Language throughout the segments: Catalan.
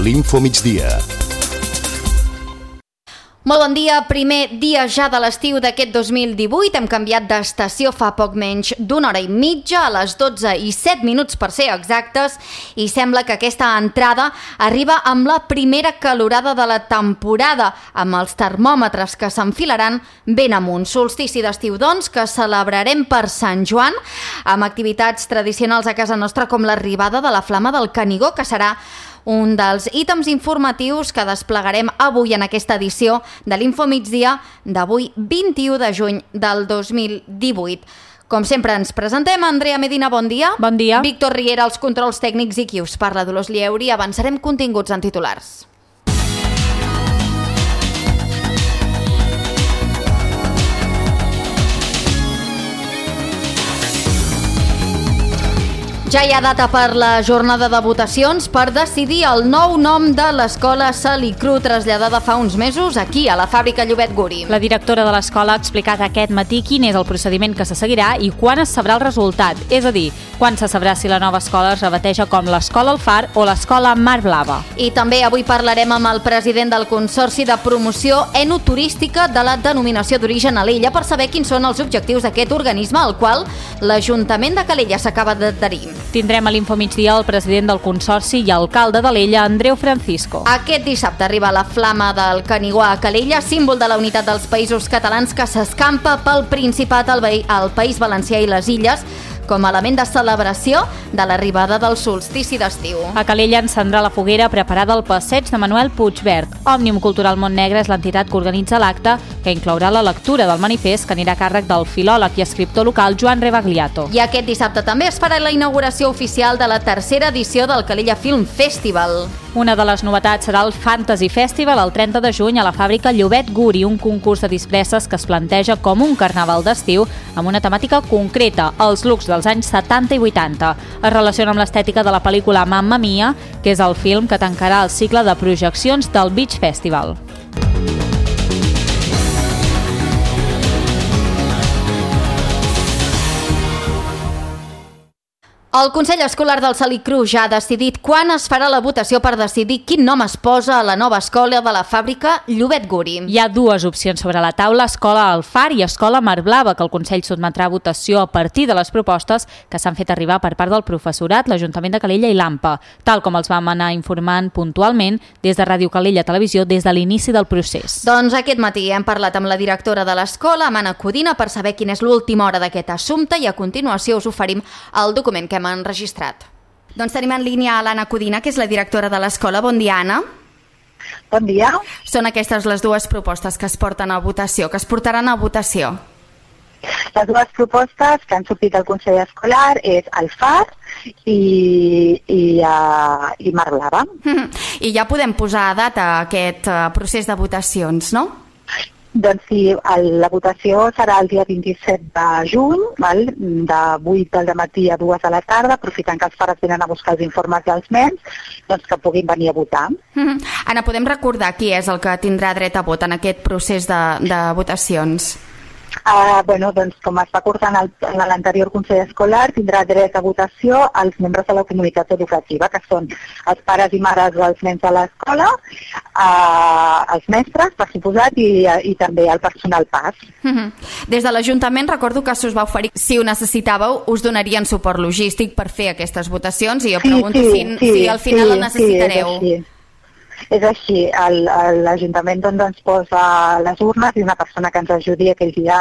l'Infomigdia. Molt bon dia, primer dia ja de l'estiu d'aquest 2018. Hem canviat d'estació fa poc menys d'una hora i mitja, a les 12:07 per ser exactes, i sembla que aquesta entrada arriba amb la primera calorada de la temporada, amb els termòmetres que s'enfilaran ben amunt. Solstici d'estiu, doncs, que celebrarem per Sant Joan, amb activitats tradicionals a casa nostra com l'arribada de la Flama del Canigó, que serà un dels ítems informatius que desplegarem avui en aquesta edició de l'Infomigdia d'avui 21 de juny del 2018. Com sempre ens presentem, Andrea Medina, bon dia. Bon dia. Víctor Riera, els controls tècnics, i qui us parla, Dolors Lleuri. Avançarem continguts en titulars. Ja hi ha data per la jornada de votacions per decidir el nou nom de l'escola Salicru, traslladada fa uns mesos aquí, a la fàbrica Llobet Guri. La directora de l'escola ha explicat aquest matí quin és el procediment que se seguirà i quan es sabrà el resultat, és a dir, quan se sabrà si la nova escola es rebateja com l'Escola El Far o l'Escola Mar Blava. I també avui parlarem amb el president del Consorci de Promoció Enoturística de la Denominació d'Origen Alella per saber quins són els objectius d'aquest organisme al qual l'Ajuntament de Calella s'acaba d'adherir. Tindrem a l'Infomigdia el president del Consorci i alcalde d'Alella, Andreu Francisco. Aquest dissabte arriba la Flama del Canigó a Calella, símbol de la unitat dels països catalans, que s'escampa pel Principat, el País Valencià i les Illes, com a element de celebració de l'arribada del solstici d'estiu. A Calella encendrà la foguera preparada al passeig de Manuel Puigverd. Òmnium Cultural Montnegre és l'entitat que organitza l'acte, que inclourà la lectura del manifest, que anirà a càrrec del filòleg i escriptor local Joan Rebagliato. I aquest dissabte també es farà la inauguració oficial de la tercera edició del Calella Film Festival. Una de les novetats serà el Fantasy Festival el 30 de juny a la fàbrica Llobet Guri, un concurs de disfresses que es planteja com un carnaval d'estiu amb una temàtica concreta, els looks dels anys 70 i 80. Es relaciona amb l'estètica de la pel·lícula Mamma Mia, que és el film que tancarà el cicle de projeccions del Beach Festival. El Consell Escolar del Salicru ja ha decidit quan es farà la votació per decidir quin nom es posa a la nova escola de la fàbrica Llobet Guri. Hi ha dues opcions sobre la taula, Escola El Far i Escola Mar Blava, que el Consell sotmetrà a votació a partir de les propostes que s'han fet arribar per part del professorat, l'Ajuntament de Calella i l'AMPA, tal com els vam anar informant puntualment des de Ràdio Calella Televisió des de l'inici del procés. Doncs aquest matí hem parlat amb la directora de l'escola, Anna Codina, per saber quina és l'última hora d'aquest assumpte, i a continuació us oferim el document que hem enregistrat. Doncs tenim en línia a l'Anna Codina, que és la directora de l'escola. Bon dia, Anna. Bon dia. Són aquestes les dues propostes que es porten a votació, que es portaran a votació. Les dues propostes que han sortit del Consell Escolar és el FAR i Mar Blava. I ja podem posar a data aquest procés de votacions, no? Doncs sí, la votació serà el dia 27 de juny, de 8 del matí a 2 de la tarda, aprofitant que els pares venen a buscar els informes dels nens, doncs que puguin venir a votar. Anna, podem recordar qui és el que tindrà dret a vot en aquest procés de votacions? Doncs com es va acordar en l'anterior Consell Escolar, tindrà dret a votació els membres de la comunitat educativa, que són els pares i mares dels nens de l'escola, els mestres, per suposat, i també el personal PAS. Des de l'Ajuntament recordo que s'us va oferir, si ho necessitàveu, us donarien suport logístic per fer aquestes votacions, i jo pregunto si al final el necessitareu. És així, l'Ajuntament ens posa les urnes i una persona que ens ajudi aquell dia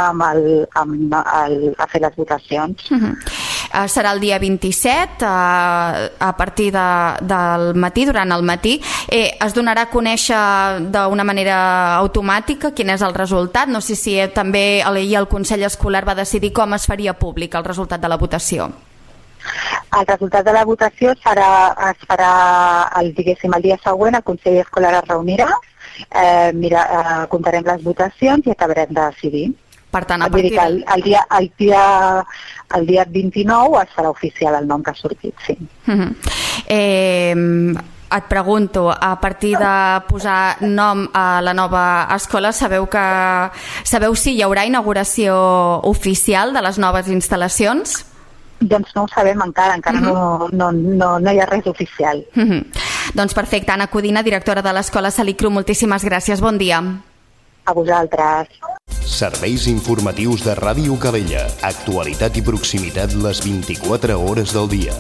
a fer les votacions. Serà el dia 27, a partir del matí, durant el matí. Es donarà a conèixer d'una manera automàtica quin és el resultat. No sé si també el Consell Escolar va decidir com es faria públic el resultat de la votació. El resultat de la votació es farà el dia següent, el Consell Escolar es reunirà, comptarem les votacions i acabarem de decidir. Per tant, a partir el dia 29 es farà oficial el nom que ha sortit, sí. Et pregunto, a partir de posar nom a la nova escola, sabeu si hi haurà inauguració oficial de les noves instal·lacions? Doncs no ho sabem encara no hi ha res oficial. Doncs perfecte, Anna Codina, directora de l'Escola Salicru, moltíssimes gràcies, bon dia. A vosaltres. Serveis informatius de Ràdio Calella. Actualitat i proximitat les 24 hores del dia.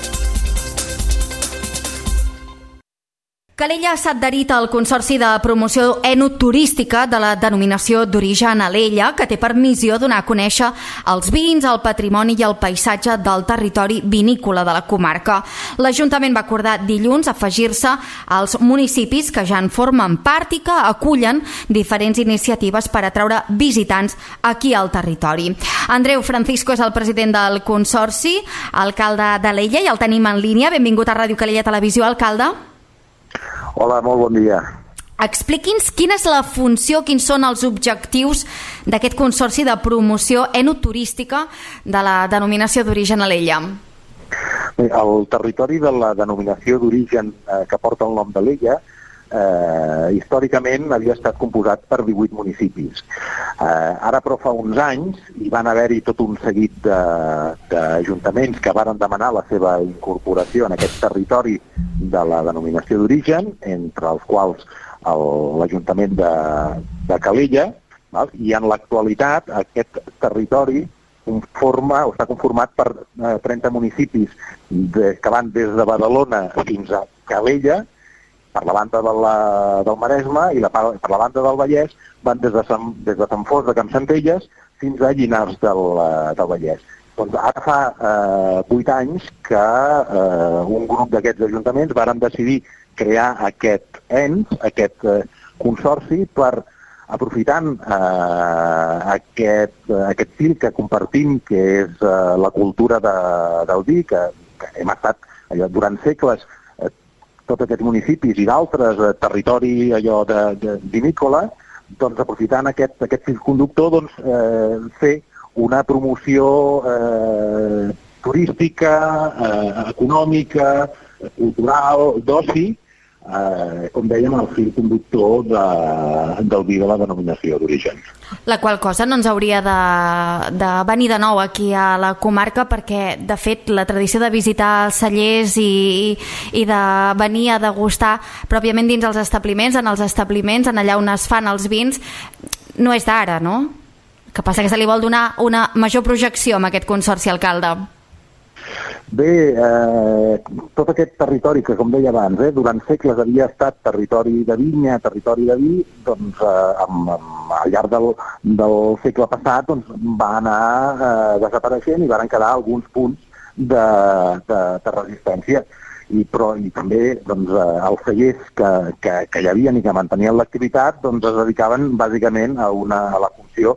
Calella s'ha adherit al Consorci de Promoció Enoturística de la denominació d'origen Alella, que té per missió donar a conèixer els vins, el patrimoni i el paisatge del territori vinícola de la comarca. L'Ajuntament va acordar dilluns afegir-se als municipis que ja en formen part i que acullen diferents iniciatives per atraure visitants aquí al territori. Andreu Francisco és el president del Consorci, alcalde d'Alella, i el tenim en línia. Benvingut a Ràdio Calella Televisió, alcalde. Hola, molt bon dia. Expliqui'ns quina és la funció, quins són els objectius d'aquest Consorci de Promoció Enoturística de la denominació d'origen Alella. El territori de la denominació d'origen que porta el nom d'Alella històricament havia estat composat per 18 municipis. Ara, però, fa uns anys hi van haver-hi tot un seguit d'ajuntaments que varen demanar la seva incorporació en aquest territori de la denominació d'origen, entre els quals l'Ajuntament de Calella, i en l'actualitat aquest territori està conformat per 30 municipis que van des de Badalona fins a Calella, per la banda del Maresme, i per la banda del Vallès van des de Sant Fost de Campsentelles fins a Llinars del Vallès. Doncs ara fa 8 anys que un grup d'aquests ajuntaments varen decidir crear aquest ens, aquest consorci, per, aprofitant aquest fil que compartim, que és la cultura del vi, que hem estat durant segles tots aquests municipis i d'altres, territori allò de vinícola, doncs aprofitant aquest fil conductor, fer una promoció turística, econòmica, cultural, d'oci, com dèiem, el fil conductor del vi de la denominació d'origen. La qual cosa no ens hauria de venir de nou aquí a la comarca, perquè, de fet, la tradició de visitar els cellers i de venir a degustar pròpiament dins els establiments, en allà on es fan els vins, no és d'ara, no? El que passa que se li vol donar una major projecció amb aquest consorci, alcalde. Bé, tot aquest territori que, com deia abans, durant segles havia estat territori de vinya, territori de vi, doncs al llarg del segle passat va anar desapareixent i van quedar alguns punts de resistència. I també els cellers que hi havia i que mantenien l'activitat es dedicaven bàsicament a la funció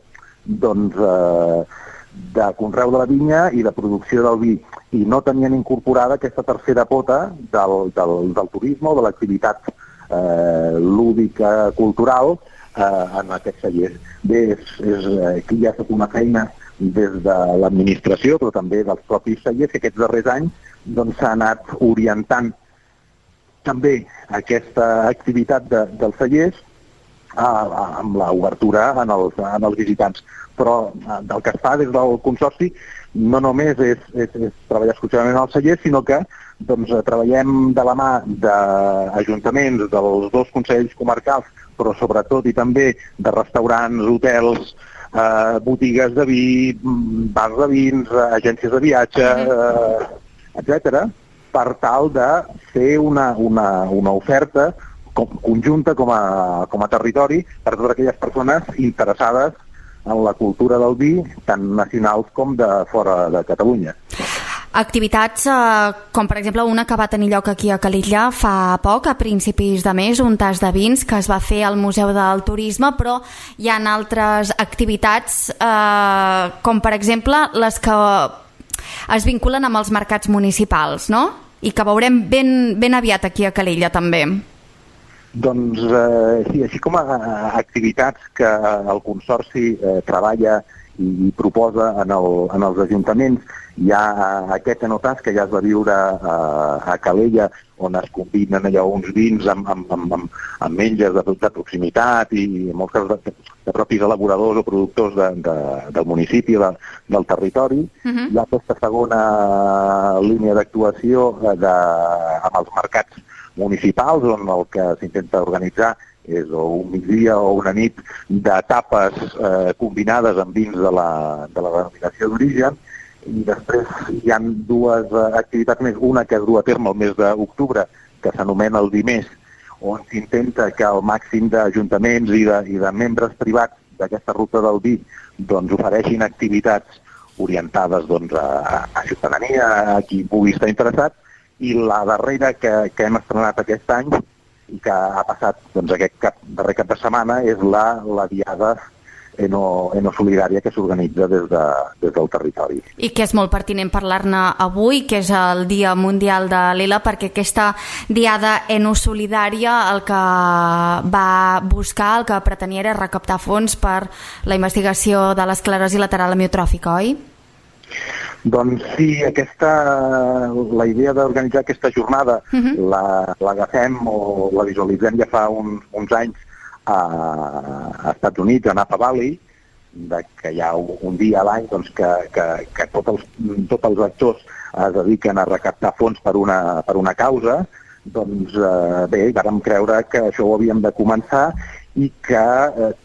de conreu de la vinya i de producció del vi, i no tenien incorporada aquesta tercera pota del turisme o de l'activitat lúdica, cultural en aquests cellers. Bé, aquí hi ha estat una feina des de l'administració, però també dels propis cellers, que aquests darrers anys s'ha anat orientant també aquesta activitat dels cellers amb l'obertura en els visitants. Però el que es fa des del Consorci no només és treballar exclusivament als cellers, sinó que treballem de la mà d'ajuntaments, dels 2 consells comarcals, però sobretot i també de restaurants, hotels, botigues de vi, bars de vins, agències de viatge, etc., per tal de fer una oferta conjunta com a territori per a totes aquelles persones interessades en la cultura del vi, tant nacionals com de fora de Catalunya. Activitats com, per exemple, una que va tenir lloc aquí a Calella fa poc, a principis de mes, un tas de vins que es va fer al Museu del Turisme, però hi ha altres activitats com, per exemple, les que es vinculen amb els mercats municipals, no? I que veurem ben aviat aquí a Calella, també. Doncs sí, així com a activitats que el Consorci treballa i proposa en els ajuntaments, hi ha aquest enotas que ja es va viure a Calella, on es combinen allò uns vins amb menges de proximitat i en molts casos de propis elaboradors o productors del municipi, del territori. Hi ha aquesta segona línia d'actuació amb els mercats municipals on el que s'intenta organitzar és un migdia o una nit de tapes combinades amb vins de la denominació d'origen, i després hi ha dues activitats més, una que es du a terme el mes d'octubre, que s'anomena el Dimés, on s'intenta que el màxim d'ajuntaments i de membres privats d'aquesta ruta del vi doncs, ofereixin activitats orientades doncs, a ciutadania, a qui pugui estar interessat, i la darrera que hem estrenat aquest any i que ha passat doncs, aquest darrer cap de setmana és la diada enosolidària que s'organitza des del territori. I que és molt pertinent parlar-ne avui, que és el Dia Mundial de l'ELA, perquè aquesta diada enosolidària el que va buscar, el que pretenia era recaptar fons per la investigació de l'esclerosi lateral amiotròfica, oi? Doncs sí, la idea d'organitzar aquesta jornada l'agafem o la visualitzem ja fa uns anys a Estats Units, a Napa Valley, que hi ha un dia a l'any doncs, que tots els actors es dediquen a recaptar fons per una causa. Doncs bé, vàrem creure que això ho havíem de començar i que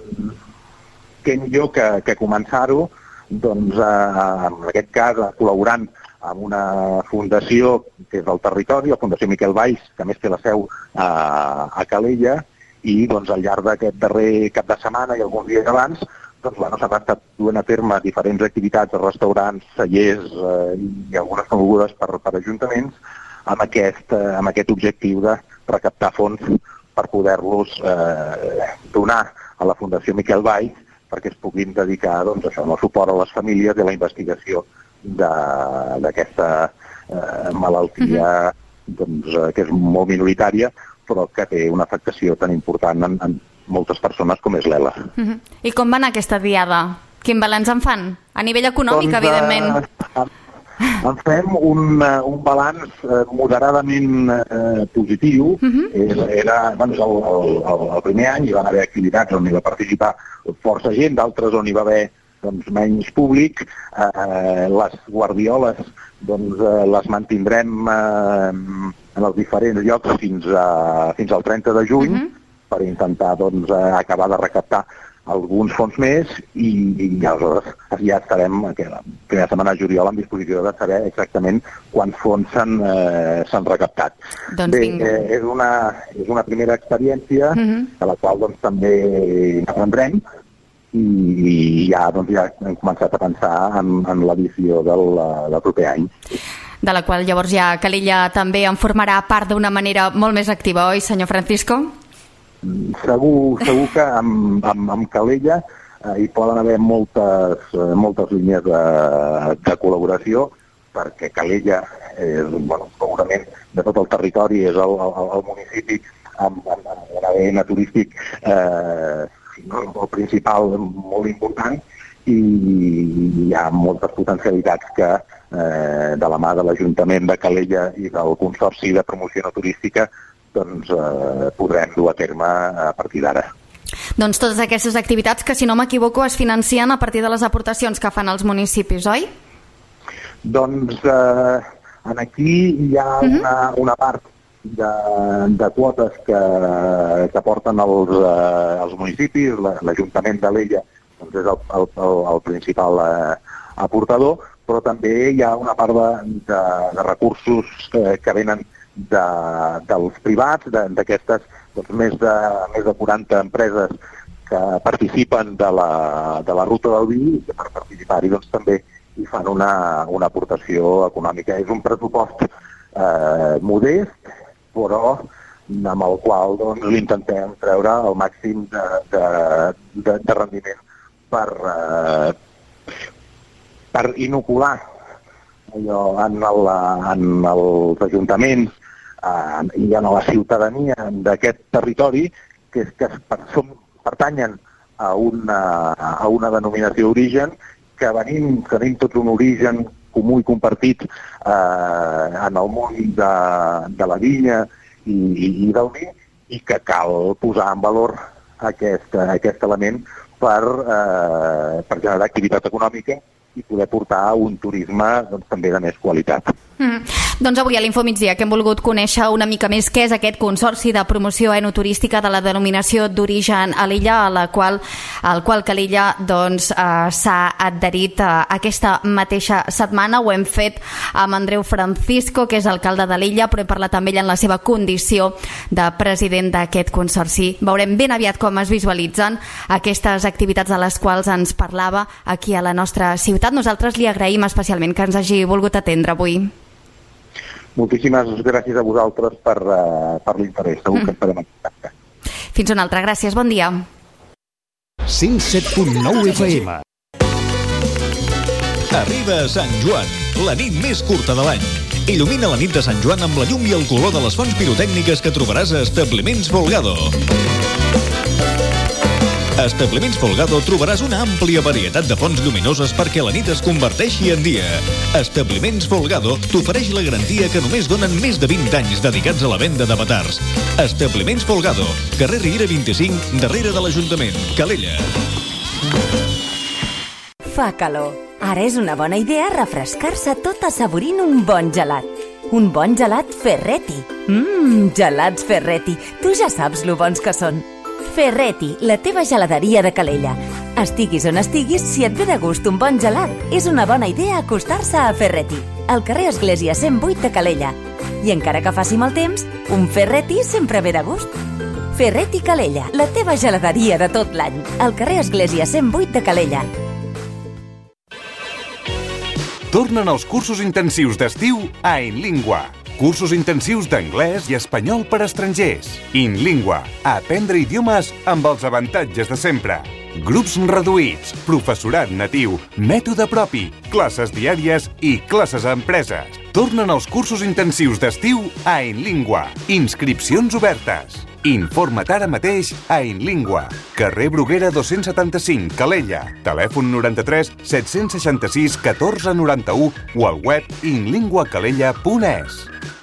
millor que començar-ho, doncs, en aquest cas, col·laborant amb una fundació que és del territori, la Fundació Miquel Valls, que a més té la seu a Calella, i doncs, al llarg d'aquest darrer cap de setmana i alguns dies abans doncs, s'han estat duent a terme diferents activitats a restaurants, cellers i algunes promogudes per ajuntaments amb aquest objectiu de recaptar fons per poder-los donar a la Fundació Miquel Valls perquè es puguin dedicar doncs, al suport a les famílies i a la investigació d'aquesta malaltia doncs, que és molt minoritària però que té una afectació tan important en moltes persones com és l'ELA. I com va anar aquesta diada? Quin balanç en fan? A nivell econòmic, doncs, evidentment. En fem un balanç moderadament positiu. Era el primer any, hi van haver activitats on hi va participar força gent, d'altres on hi va haver doncs, menys públic. Les guardioles doncs, les mantindrem en els diferents llocs fins al 30 de juny per intentar doncs, acabar de recaptar alguns fons més i aleshores ja estarem la primera setmana de juliol en disposició de saber exactament quants fons s'han recaptat. Doncs és una primera experiència de la qual doncs, també aprendrem i ja hem començat a pensar en l'edició del proper any. De la qual llavors ja Calella també en formarà part d'una manera molt més activa, oi, senyor Francisco? Segur que amb Calella hi poden haver moltes línies de col·laboració perquè Calella és, segurament de tot el territori és el municipi amb un ADN turístic el principal molt important i hi ha moltes potencialitats que de la mà de l'Ajuntament de Calella i del Consorci de Promoció No Turística doncs podrem dur a terme a partir d'ara. Doncs totes aquestes activitats que, si no m'equivoco, es financien a partir de les aportacions que fan els municipis, oi? Doncs aquí hi ha una part de quotes que porten els municipis, l'Ajuntament d'Alella doncs és el principal aportador, però també hi ha una part de recursos que venen dels privats, d'aquestes doncs, més de 40 empreses que participen de la ruta del vi i que per participar-hi doncs, també hi fan una aportació econòmica. És un pressupost modest, però amb el qual doncs, intentem treure el màxim de rendiment per inocular allò en els ajuntaments i en la ciutadania d'aquest territori que pertanyen a una denominació d'origen que tenim tot un origen comú i compartit en el món de la vinya i del vi i que cal posar en valor aquest element per generar activitat econòmica i poder portar un turisme doncs, també de més qualitat. Doncs avui a l'Infomigdia que hem volgut conèixer una mica més què és aquest Consorci de Promoció Enoturística de la denominació d'origen a l'illa, al qual Calella s'ha adherit aquesta mateixa setmana. Ho hem fet amb Andreu Francisco, que és alcalde de l'illa, però hem parlat amb ell en la seva condició de president d'aquest consorci. Veurem ben aviat com es visualitzen aquestes activitats de les quals ens parlava aquí a la nostra ciutat. Nosaltres li agraïm especialment que ens hagi volgut atendre avui. Moltíssimes gràcies a vosaltres per l'interès. Segur que estarem en contacte. Fins una altra. Gràcies. Bon dia. 107.9 FM. Arriba a Sant Joan, la nit més curta de l'any. Il·lumina la nit de Sant Joan amb la llum i el color de les fonts pirotècniques que trobaràs a Establiments Folgado. A Establiments Folgado trobaràs una àmplia varietat de fonts lluminoses perquè la nit es converteixi en dia. Establiments Folgado t'ofereix la garantia que només donen més de 20 anys dedicats a la venda de petards. Establiments Folgado, carrer Riera 25, darrere de l'Ajuntament, Calella. Fa calor. Ara és una bona idea refrescar-se tot assaborint un bon gelat. Un bon gelat Ferretti. Gelats Ferretti. Tu ja saps lo bons que són. Ferretti, la teva geladeria de Calella. Estiguis on estiguis, si et ve de gust un bon gelat, és una bona idea acostar-se a Ferretti, al carrer Església 108 de Calella. I encara que faci mal temps, un Ferretti sempre ve de gust. Ferretti Calella, la teva geladeria de tot l'any, al carrer Església 108 de Calella. Tornen els cursos intensius d'estiu a InLingua. Cursos intensius d'anglès i espanyol per a estrangers. InLingua. Aprendre idiomes amb els avantatges de sempre. Grups reduïts, professorat natiu, mètode propi, classes diàries i classes a empreses. Tornen els cursos intensius d'estiu a InLingua. Inscripcions obertes. Informa't ara mateix a InLingua. Carrer Bruguera 275, Calella. Telèfon 93 766 14 91 o al web inlinguacalella.es.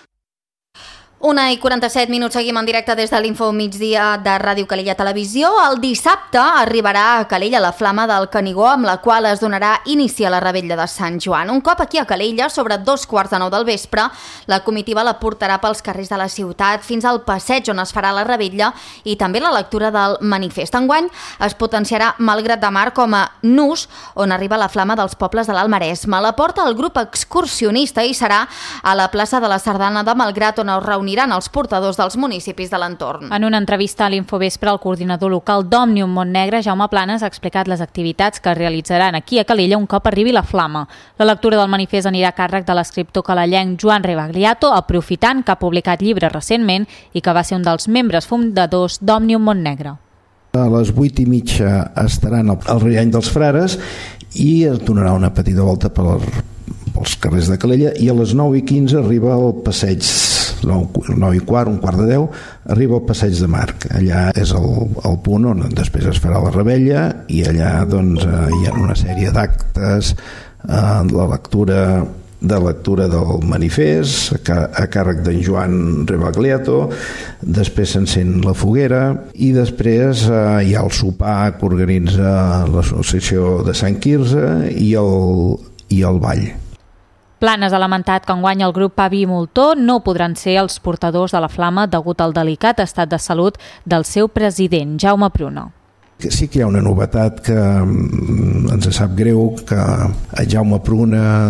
1:47, seguim en directe des de l'Infomigdia de Ràdio Calella Televisió. El dissabte arribarà a Calella la Flama del Canigó, amb la qual es donarà inici a la revetlla de Sant Joan. Un cop aquí a Calella, sobre 2:45 del vespre, la comitiva la portarà pels carrers de la ciutat fins al passeig on es farà la revetlla i també la lectura del manifest. Enguany es potenciarà Malgrat de Mar com a nus on arriba la Flama dels pobles de l'Alt Maresme. La porta el grup excursionista i serà a la plaça de la Sardana de Malgrat, on es reuniran els portadors dels municipis de l'entorn. En una entrevista a l'Infovespre, el coordinador local d'Òmnium Montnegre, Jaume Planes, ha explicat les activitats que es realitzaran aquí a Calella un cop arribi la Flama. La lectura del manifest anirà a càrrec de l'escriptor calellenc Joan Rebagliato, aprofitant que ha publicat llibres recentment i que va ser un dels membres fundadors d'Òmnium Montnegre. A les 8:30 estaran al Riany dels Frares i es donarà una petita volta pels carrers de Calella i a les 9:15 arriba al passeig 9:15, un quart de 10, arriba al passeig de Marc. Allà és el punt on després es farà la revetlla i allà hi ha una sèrie d'actes, la lectura del manifest a càrrec d'en Joan Rebagliato, després s'encén la foguera i després hi ha el sopar que organitza l'associació de Sant Quirze i el ball. Planes ha lamentat que enguany el grup Pavi i Moltó no podran ser els portadors de la Flama degut al delicat estat de salut del seu president, Jaume Pruna. Sí que hi ha una novetat que ens sap greu, que Jaume Pruna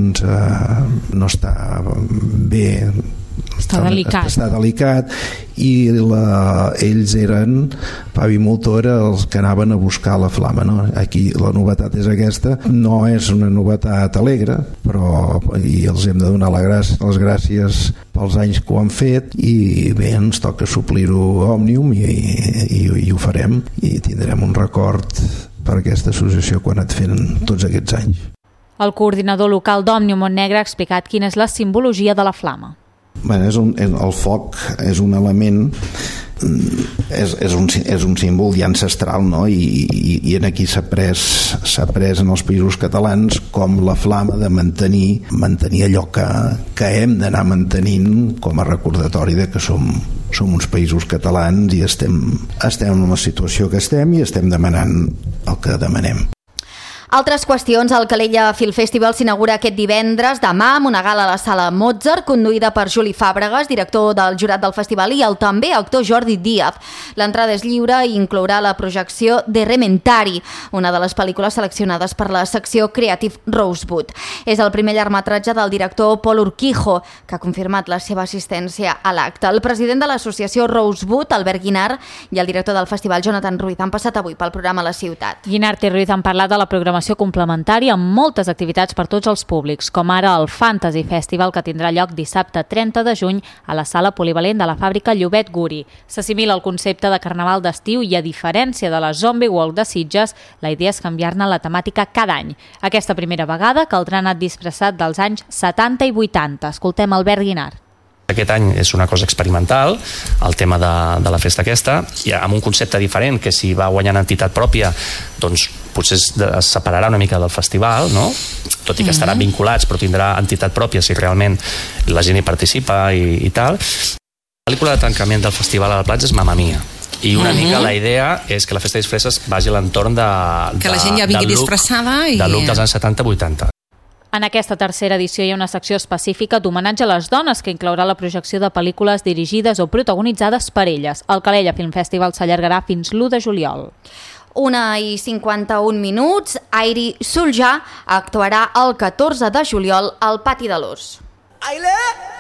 no està bé, està delicat i ells eren, Pavi Moltó era els que anaven a buscar la Flama, no? Aquí la novetat és aquesta, no és una novetat alegre, però els hem de donar les gràcies pels anys que ho han fet i bé, ens toca suplir-ho a Òmnium i ho farem i tindrem un record per aquesta associació quan et fent tots aquests anys. El coordinador local d'Òmnium Montnegre ha explicat quina és la simbologia de la Flama. El foc és un element, és un símbol ja ancestral, no? I aquí s'ha pres en els països catalans com la flama de mantenir allò que hem d'anar mantenint com a recordatori de que som uns països catalans i estem en la situació que estem i estem demanant el que demanem. Altres qüestions, el Calella Film Festival s'inaugura aquest divendres, demà, amb una gala a la Sala Mozart, conduïda per Juli Fàbregas, director del jurat del festival, i el també actor Jordi Díaz. L'entrada és lliure i inclourà la projecció de Rementari, una de les pel·lícules seleccionades per la secció Creative Rosebud. És el primer llargmetratge del director Pol Urquijo, que ha confirmat la seva assistència a l'acte. El president de l'associació Rosebud, Albert Guinart, i el director del festival, Jonathan Ruiz, han passat avui pel programa La Ciutat. Guinart i Ruiz han parlat de la programació complementària amb moltes activitats per tots els públics, com ara el Fantasy Festival, que tindrà lloc dissabte 30 de juny a la sala polivalent de la fàbrica Llobet Guri. S'assimila el concepte de carnaval d'estiu i, a diferència de la Zombie Walk de Sitges, la idea és canviar-ne la temàtica cada any. Aquesta primera vegada caldrà anar disfressat dels anys 70 i 80. Escoltem Albert Guinart. Aquest any és una cosa experimental, el tema de la festa aquesta, i amb un concepte diferent, que si va guanyant entitat pròpia, doncs potser es separarà una mica del festival, no? Tot i que estaran vinculats, però tindrà entitat pròpia si realment la gent hi participa i tal. La pel·lícula de tancament del Festival a la Platja és Mamma Mia. I una mica la idea és que la festa de disfresses vagi a l'entorn que la gent ja vingui disfressada i... del look dels anys 70-80. En aquesta tercera edició hi ha una secció específica d'homenatge a les dones que inclourà la projecció de pel·lícules dirigides o protagonitzades per elles. El Calella Film Festival s'allargarà fins l'1 de juliol. 1:51, Airi Sulja actuarà el 14 de juliol al Pati de l'Os. Aile!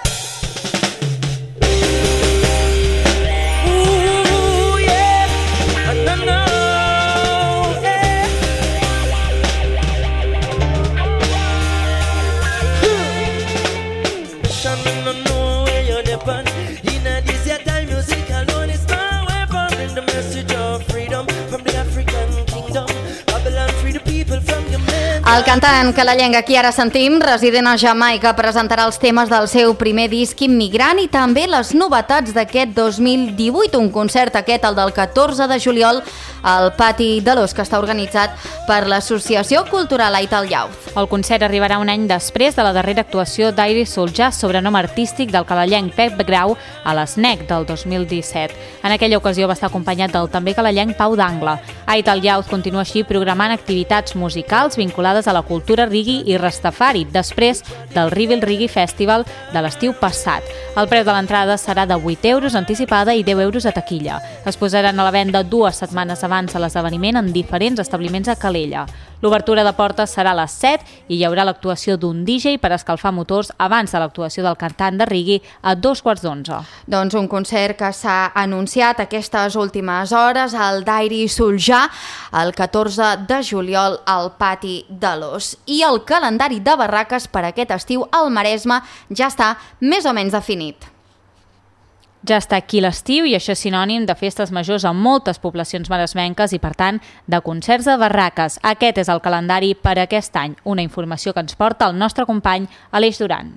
El cantant calellenc, qui ara sentim, resident a Jamaica, presentarà els temes del seu primer disc Immigrant i també les novetats d'aquest 2018, un concert aquest, el del 14 de juliol, al Pati de l'Os, que està organitzat per l'Associació Cultural Aital Youth. El concert arribarà un any després de la darrera actuació d'Airi Sulja, sobrenom artístic del calellenc Pep Grau, a l'Snec del 2017. En aquella ocasió va estar acompanyat del també calellenc Pau d'Angle. Aital Youth continua així programant activitats musicals vinculades a la cultura reggae i rastafari, després del Reveal Reggae Festival de l'estiu passat. El preu de l'entrada serà de 8 euros anticipada i 10 euros a taquilla. Es posaran a la venda 2 setmanes abans de l'esdeveniment en diferents establiments a Calella. L'obertura de portes serà a les 7 i hi haurà l'actuació d'un DJ per escalfar motors abans de l'actuació del cantant de reggae a 11:15. Doncs un concert que s'ha anunciat aquestes últimes hores, el d'Airi Sulja, el 14 de juliol al Pati de l'Os. I el calendari de barraques per aquest estiu al Maresme ja està més o menys definit. Ja està aquí l'estiu i això és sinònim de festes majors a moltes poblacions maresmenques i, per tant, de concerts de barraques. Aquest és el calendari per aquest any, una informació que ens porta el nostre company Aleix Duran.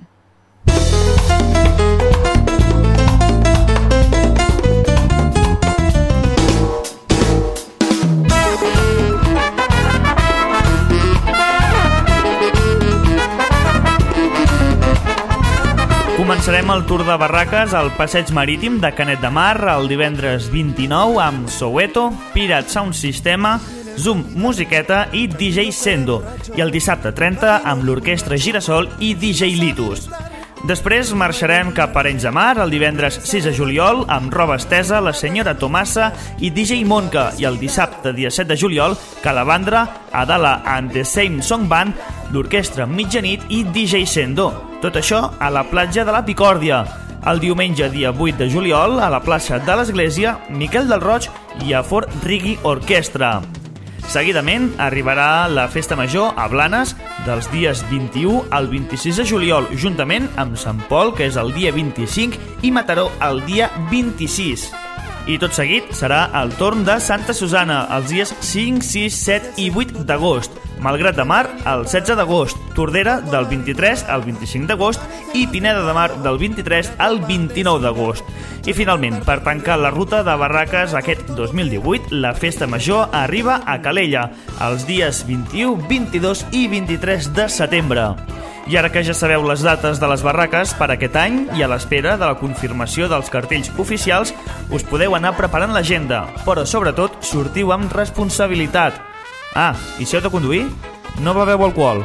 Començarem el tour de barraques al Passeig Marítim de Canet de Mar el divendres 29 amb Soweto, Pirate Sound Systema, Zoom Musiqueta i DJ Sendo, i el dissabte 30 amb l'Orquestra Girasol i DJ Litus. Després marxarem cap a Arenys de Mar el divendres 6 de juliol amb Roba Estesa, La Senyora Tomassa i DJ Monca, i el dissabte dia 7 de juliol Calavandra, Adala and the Same Song Band, l'Orquestra Mitjanit i DJ Sendo. Tot això a la platja de la Picòrdia. El diumenge dia 8 de juliol a la plaça de l'Església, Miquel del Roig i a Fort Reggae Orquestra. Seguidament arribarà la Festa Major a Blanes dels dies 21 al 26 de juliol, juntament amb Sant Pol, que és el dia 25, i Mataró el dia 26. I tot seguit serà el torn de Santa Susana els dies 5, 6, 7 i 8 d'agost, Malgrat de Mar el 16 d'agost, Tordera del 23 al 25 d'agost i Pineda de Mar del 23 al 29 d'agost. I finalment, per tancar la ruta de barraques aquest 2018, la Festa Major arriba a Calella els dies 21, 22 i 23 de setembre. I ara que ja sabeu les dates de les barraques per aquest any i a l'espera de la confirmació dels cartells oficials, us podeu anar preparant l'agenda, però sobretot sortiu amb responsabilitat. Ah, i si heu de conduir? No beveu alcohol.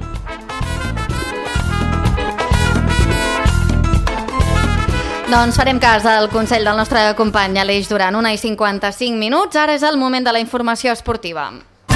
Doncs farem cas al consell del nostre company Aleix Duran. 1:55. Ara és el moment de la informació esportiva.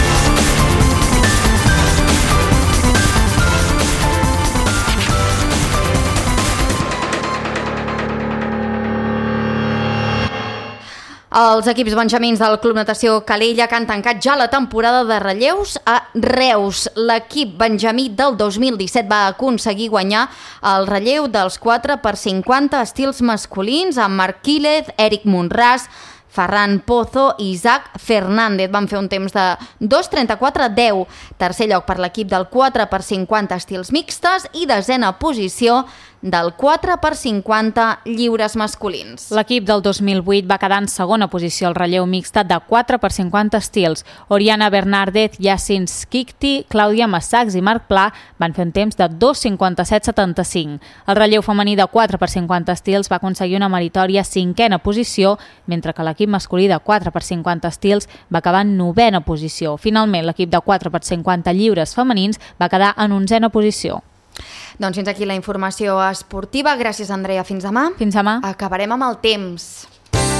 Els equips benjamins del Club Natació Calella que han tancat ja la temporada de relleus a Reus. L'equip benjamí del 2017 va aconseguir guanyar el relleu dels 4x50 estils masculins amb Marc Quílez, Eric Monràs, Ferran Pozo i Isaac Fernández. Van fer un temps de 2:34:10. Tercer lloc per l'equip del 4x50 estils mixtes i desena posició del 4x50 lliures masculins. L'equip del 2008 va quedar en segona posició al relleu mixta de 4x50 estils. Oriana Bernàrdez, Yacine Skikti, Clàudia Massacs i Marc Pla van fer un temps de 2:57:75. El relleu femení de 4x50 estils va aconseguir una meritòria cinquena posició, mentre que l'equip masculí de 4x50 estils va acabar en novena posició. Finalment, l'equip de 4x50 lliures femenins va quedar en onzena posició. Doncs fins aquí la informació esportiva. Gràcies, Andrea. Fins demà. Fins demà. Acabarem amb el temps.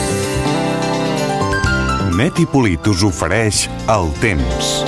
Net i Polit us ofereix el temps.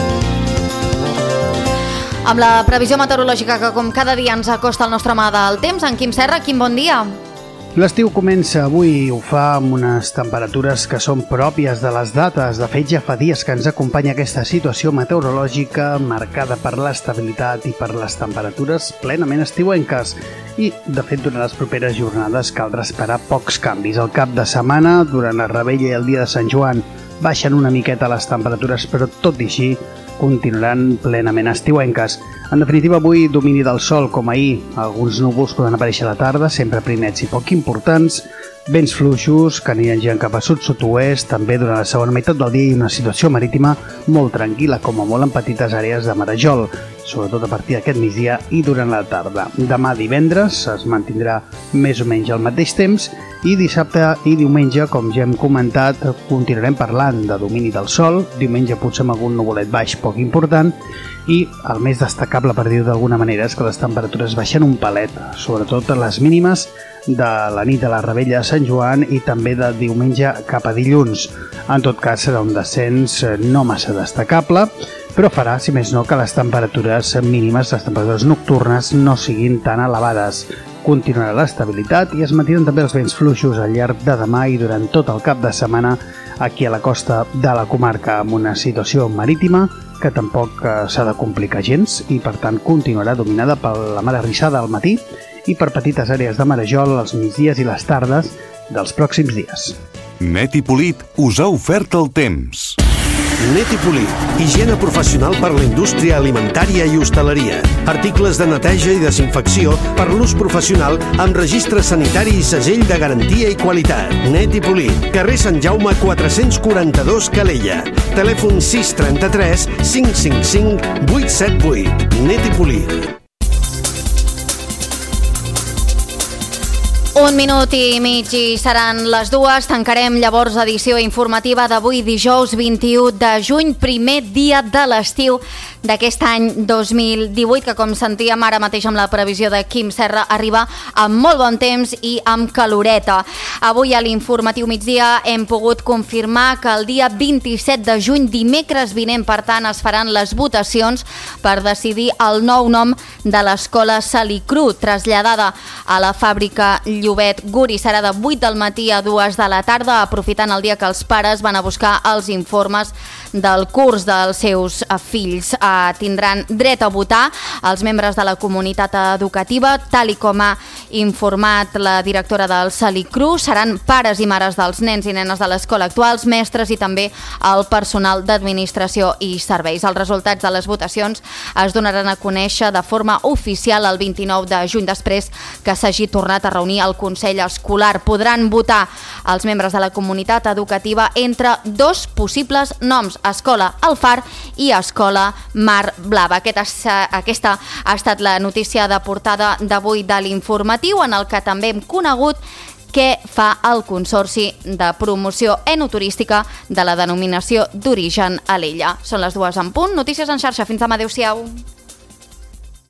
Amb la previsió meteorològica que com cada dia ens acosta el nostre mà del temps, en Quim Serra, Quim, bon dia. L'estiu comença avui i ho fa amb unes temperatures que són pròpies de les dates. De fet, ja fa dies que ens acompanya aquesta situació meteorològica marcada per l'estabilitat i per les temperatures plenament estiuenques. I, de fet, durant les properes jornades caldrà esperar pocs canvis. Al cap de setmana, durant la Revetlla i el dia de Sant Joan, baixen una miqueta les temperatures, però tot i així continuaran plenament estiuenques. En definitiva, avui domini del sol com ahir. Alguns núvols poden aparèixer a la tarda, sempre primets i poc importants. Vents fluixos que aniran girant cap a sud-sud-oest. També durant la segona meitat del dia hi ha una situació marítima molt tranquil·la, com a molt en petites àrees de marejol, sobretot a partir d'aquest migdia i durant la tarda. Demà divendres es mantindrà més o menys al mateix temps i dissabte i diumenge, com ja hem comentat, continuarem parlant de domini del sol. Diumenge potser amb algun nuvolet baix poc important i el més destacable, per dir-ho d'alguna manera, és que les temperatures baixen un palet, sobretot a les mínimes de la nit de la Revetlla de Sant Joan i també de diumenge cap a dilluns. En tot cas, serà un descens no massa destacable, però farà, si més no, que les temperatures mínimes, les temperatures nocturnes, no siguin tan elevades. Continuarà l'estabilitat i es mantenen també els vents fluixos al llarg de demà i durant tot el cap de setmana aquí a la costa de la comarca, amb una situació marítima que tampoc s'ha de complicar gens i, per tant, continuarà dominada per la mar arrissada al matí i per petites àrees de marejol als migdies i les tardes dels pròxims dies. Net i Polit us ha ofert el temps. Net i Polit, higiene professional per la indústria alimentària i hostaleria. Articles de neteja i desinfecció per l'ús professional amb registre sanitari i segell de garantia i qualitat. Net i Polit, carrer Sant Jaume 442 Calella. Telèfon 633 555 878. Net i Polit. 1 minut i mig i seran les 2. Tancarem llavors edició informativa d'avui dijous 21 de juny, primer dia de l'estiu d'aquest any 2018, que com sentíem ara mateix amb la previsió de Quim Serra arriba amb molt bon temps i amb caloreta. Avui a l'informatiu migdia hem pogut confirmar que el dia 27 de juny, dimecres vinent, per tant, es faran les votacions per decidir el nou nom de l'escola Salicru, traslladada a la fàbrica Llobet Guri. Serà de 8 del matí a 2 de la tarda, aprofitant el dia que els pares van a buscar els informes del curs dels seus fills. Tindran dret a votar els membres de la comunitat educativa, tal i com ha informat la directora del Salicru. Seran pares i mares dels nens i nenes de l'escola actuals, mestres i també el personal d'administració i serveis. Els resultats de les votacions es donaran a conèixer de forma oficial el 29 de juny, després que s'hagi tornat a reunir el Consell Escolar. Podran votar els membres de la comunitat educativa entre dos possibles noms: Escola El Far i Escola Mar Blava. Aquesta ha estat la notícia de portada d'avui de l'informatiu, en el que també hem conegut què fa el Consorci de Promoció Enoturística de la denominació d'origen Alella. Són les 2 en punt. Notícies en xarxa. Fins demà. Adéu-siau.